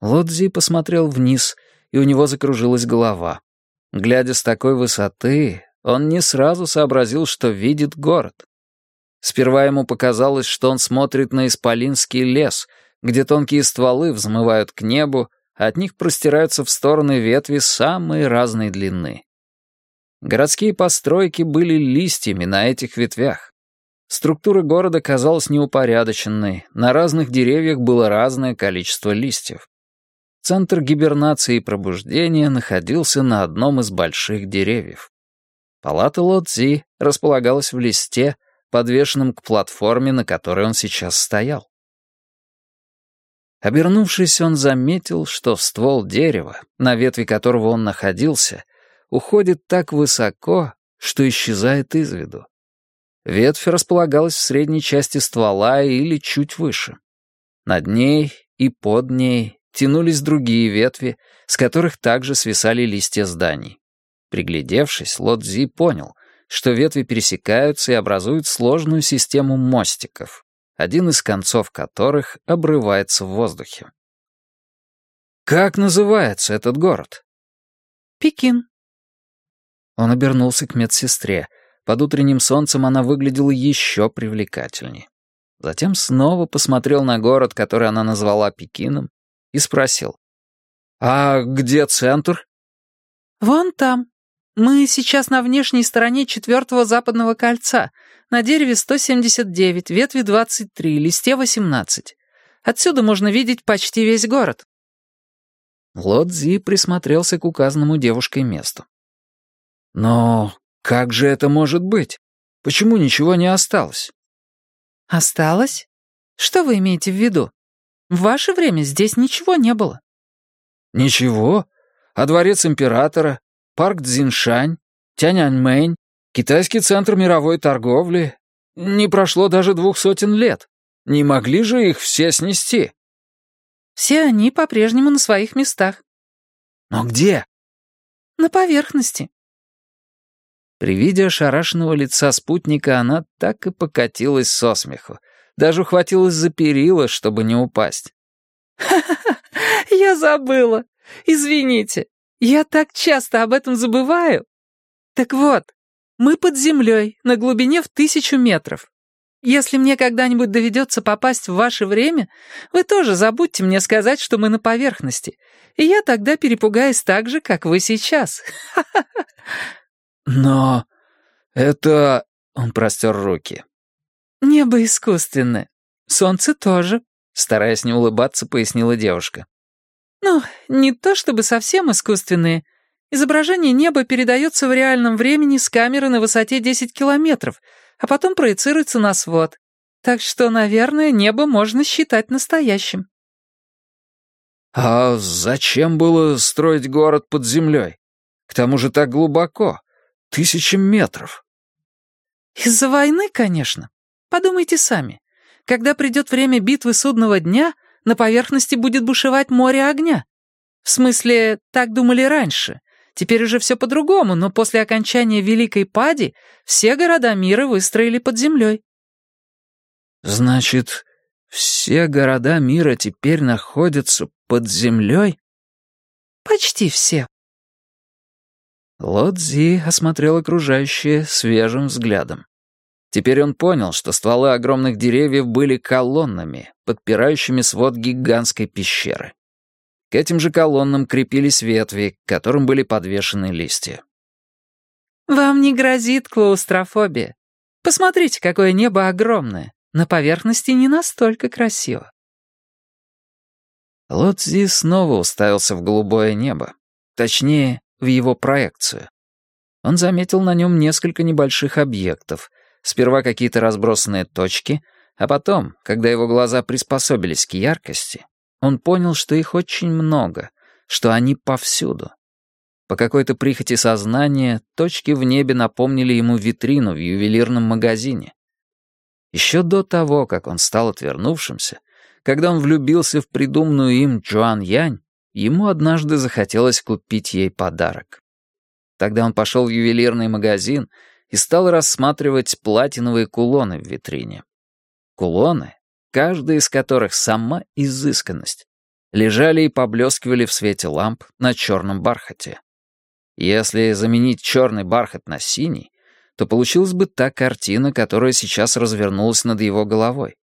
Лодзи посмотрел вниз, и у него закружилась голова. Глядя с такой высоты, он не сразу сообразил, что видит город. Сперва ему показалось, что он смотрит на исполинский лес, где тонкие стволы взмывают к небу, а от них простираются в стороны ветви самой разной длины. Городские постройки были листьями на этих ветвях. Структура города казалась неупорядоченной, на разных деревьях было разное количество листьев. Центр гибернации и пробуждения находился на одном из больших деревьев. Палата Лодзи располагалась в листе, подвешенном к платформе, на которой он сейчас стоял. Обернувшись, он заметил, что в ствол дерева, на ветви которого он находился, уходит так высоко, что исчезает из виду. Ветвь располагалась в средней части ствола или чуть выше. Над ней и под ней тянулись другие ветви, с которых также свисали листья зданий. Приглядевшись, Лодзи понял, что ветви пересекаются и образуют сложную систему мостиков, один из концов которых обрывается в воздухе. «Как называется этот город?» «Пекин». Он обернулся к медсестре. Под утренним солнцем она выглядела еще привлекательней. Затем снова посмотрел на город, который она назвала Пекином, и спросил: «А где центр?» «Вон там. Мы сейчас на внешней стороне 4-го западного кольца, на дереве 179, ветви 23, листе 18. Отсюда можно видеть почти весь город». Лодзи присмотрелся к указанному девушкой месту. «Но как же это может быть? Почему ничего не осталось?» «Осталось? Что вы имеете в виду? В ваше время здесь ничего не было». «Ничего? А дворец императора, парк Цзиншань, Тяньаньмэнь, китайский центр мировой торговли. Не прошло даже 200 лет. Не могли же их все снести?» «Все они по-прежнему на своих местах». «Но где?» «На поверхности». При виде ошарашенного лица спутника она так и покатилась со смеху. Даже ухватилась за перила, чтобы не упасть. «Ха-ха-ха, я забыла. Извините, я так часто об этом забываю. Так вот, мы под землей, на глубине в 1000 метров. Если мне когда-нибудь доведется попасть в ваше время, вы тоже забудьте мне сказать, что мы на поверхности, и я тогда перепугаюсь так же, как вы сейчас. Ха-ха-ха». «Но это...» — он простер руки. «Небо искусственное. Солнце тоже», — стараясь не улыбаться, пояснила девушка. «Ну, не то чтобы совсем искусственные. Изображение неба передается в реальном времени с камеры на высоте 10 километров, а потом проецируется на свод. Так что, наверное, небо можно считать настоящим». «А зачем было строить город под землей? К тому же так глубоко. 1000 метров». «Из-за войны, конечно. Подумайте сами. Когда придет время битвы судного дня, на поверхности будет бушевать море огня. В смысле, так думали раньше. Теперь уже все по-другому, но после окончания Великой Пади все города мира выстроили под землей». «Значит, все города мира теперь находятся под землей?» «Почти все». Лодзи осмотрел окружающее свежим взглядом. Теперь он понял, что стволы огромных деревьев были колоннами, подпирающими свод гигантской пещеры. К этим же колоннам крепились ветви, к которым были подвешены листья. «Вам не грозит клаустрофобия. Посмотрите, какое небо огромное. На поверхности не настолько красиво». Лодзи снова уставился в голубое небо. Точнее, в его проекцию. Он заметил на нем несколько небольших объектов. Сперва какие-то разбросанные точки, а потом, когда его глаза приспособились к яркости, он понял, что их очень много, что они повсюду. По какой-то прихоти сознания точки в небе напомнили ему витрину в ювелирном магазине. Еще до того, как он стал отвернувшимся, когда он влюбился в придуманную им Джоан Янь, ему однажды захотелось купить ей подарок. Тогда он пошел в ювелирный магазин и стал рассматривать платиновые кулоны в витрине. Кулоны, каждая из которых сама изысканность. лежали и поблескивали в свете ламп на черном бархате. Если заменить черный бархат на синий, то получилась бы та картина, которая сейчас развернулась над его головой.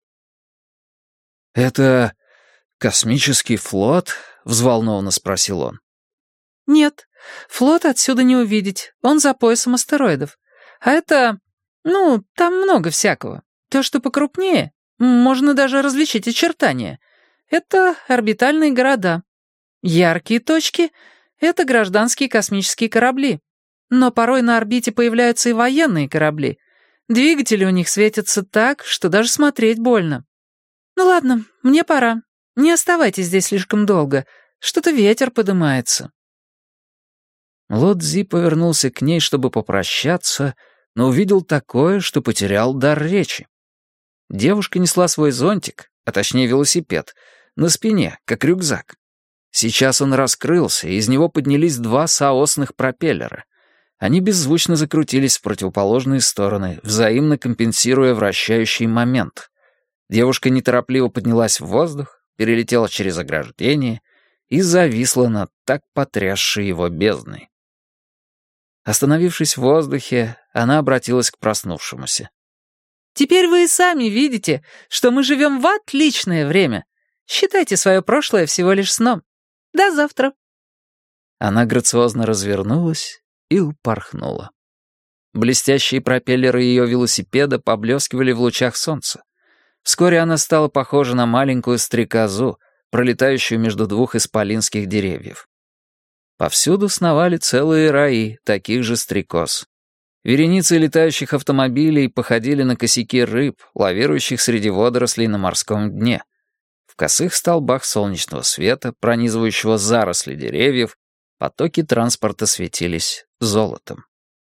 «Это космический флот?» — взволнованно спросил он. «Нет, флот отсюда не увидеть, он за поясом астероидов. А это... там много всякого. То, что покрупнее, можно даже различить очертания. Это орбитальные города. Яркие точки — это гражданские космические корабли. Но порой на орбите появляются и военные корабли. Двигатели у них светятся так, что даже смотреть больно. Ну ладно, мне пора. Не оставайтесь здесь слишком долго. Что-то ветер подымается». Лодзи повернулся к ней, чтобы попрощаться, но увидел такое, что потерял дар речи. Девушка несла свой зонтик, а точнее велосипед, на спине, как рюкзак. Сейчас он раскрылся, и из него поднялись 2 соосных пропеллера. Они беззвучно закрутились в противоположные стороны, взаимно компенсируя вращающий момент. Девушка неторопливо поднялась в воздух, перелетела через ограждение и зависла над так потрясшей его бездной. Остановившись в воздухе, она обратилась к проснувшемуся. «Теперь вы и сами видите, что мы живем в отличное время. Считайте свое прошлое всего лишь сном. До завтра». Она грациозно развернулась и упорхнула. Блестящие пропеллеры ее велосипеда поблескивали в лучах солнца. Вскоре она стала похожа на маленькую стрекозу, пролетающую между 2 исполинских деревьев. Повсюду сновали целые раи таких же стрекоз. Вереницы летающих автомобилей походили на косяки рыб, лавирующих среди водорослей на морском дне. В косых столбах солнечного света, пронизывающего заросли деревьев, потоки транспорта светились золотом.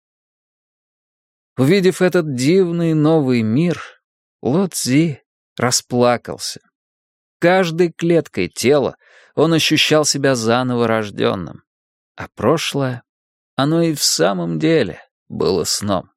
Увидев этот дивный новый мир, Лодзи расплакался. Каждой клеткой тела он ощущал себя заново рожденным, а прошлое, оно и в самом деле было сном.